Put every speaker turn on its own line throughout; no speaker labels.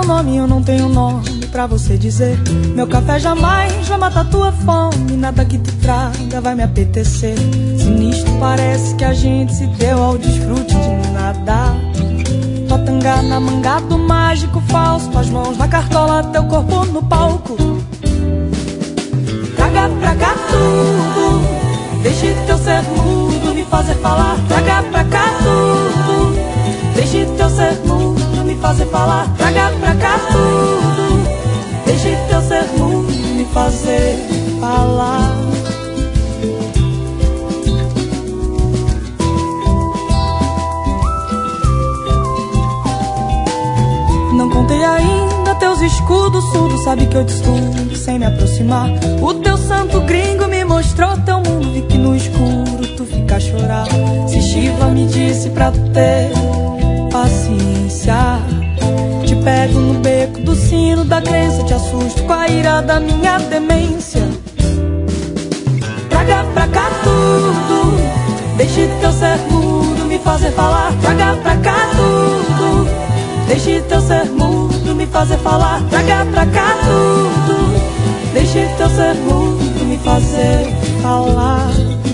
nome, eu não tenho nome pra você dizer. Meu café jamais vai matar tua fome, nada que tu traga vai me apetecer. Sinistro parece que a gente se deu ao desfrute de nada. Tua tanga na manga do mágico falso, tuas mãos na cartola, teu corpo no palco. Traga pra cá tudo, deixe teu ser mudo me fazer falar. Traga pra cá tudo, deixe teu ser mudo me fazer falar. Traga pra cá tudo, deixe teu ser mudo me fazer falar. Não contei ainda teus escudos surdos, sabe que eu te estudo sem me aproximar. O teu santo gringo me mostrou teu mundo, vi que no escuro tu fica a chorar. Se Shiva me disse pra ter paciência, te pego no beco do sino da crença, te assusto com a ira da minha demência. Traga pra cá tudo, deixe teu ser mudo me fazer falar. Traga pra cá tudo, deixe teu ser mudo me fazer falar. Traga pra cá tudo, deixe teu ser mudo me fazer falar.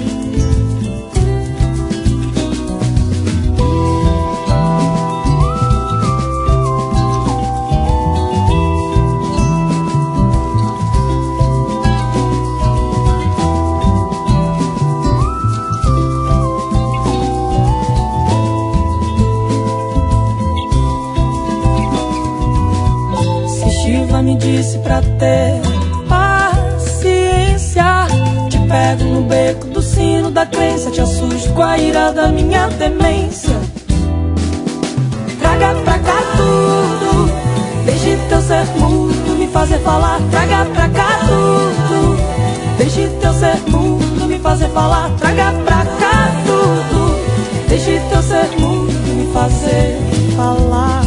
Me disse pra ter paciência, te pego no beco do sino da crença, te assusto com a ira da minha demência. Traga pra cá tudo, deixe teu ser mudo me fazer falar. Traga pra cá tudo, deixe teu ser mudo me fazer falar. Traga pra cá tudo, deixe teu ser mudo me fazer falar.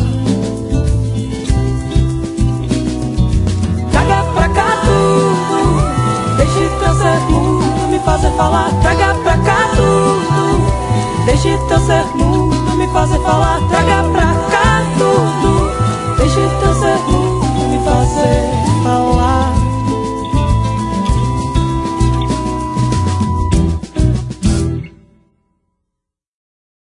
Traga pra cá tudo, deixe teu ser mudo me fazer falar. Traga pra cá tudo, deixe teu ser mudo me fazer falar. Traga pra cá